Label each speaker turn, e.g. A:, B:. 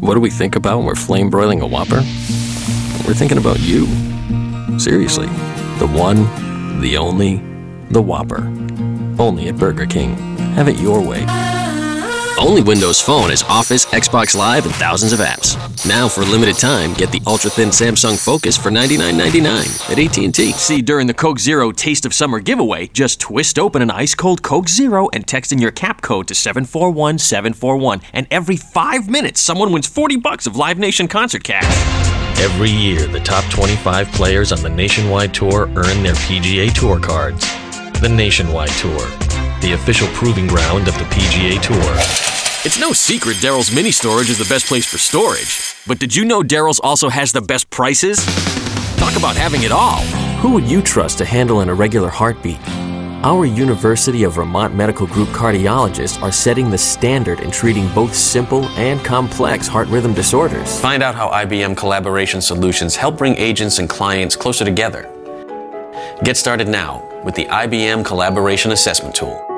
A: What do we think about when we're flame broiling a Whopper? We're thinking about you. Seriously. The one, the only, the Whopper. Only at Burger King. Have it your way. Only Windows Phone has Office, Xbox Live, and thousands of apps. Now, for a limited time, get the ultra-thin Samsung Focus for $99.99 at AT&T.
B: See, during the Coke Zero Taste of Summer giveaway, just twist open an ice-cold Coke Zero and text in your CAP code to 741-741. And every 5 minutes, someone wins $40 of Live Nation concert cash.
C: Every year, the top 25 players on the Nationwide Tour earn their PGA Tour cards. The Nationwide Tour, the official proving ground of the PGA Tour.
B: It's no secret Daryl's Mini Storage is the best place for storage. But did you know Daryl's also has the best prices? Talk about having it all.
A: Who would you trust to handle an irregular heartbeat? Our University of Vermont Medical Group cardiologists are setting the standard in treating both simple and complex heart rhythm disorders.
D: Find out how IBM Collaboration Solutions help bring agents and clients closer together. Get started now with the IBM Collaboration Assessment Tool.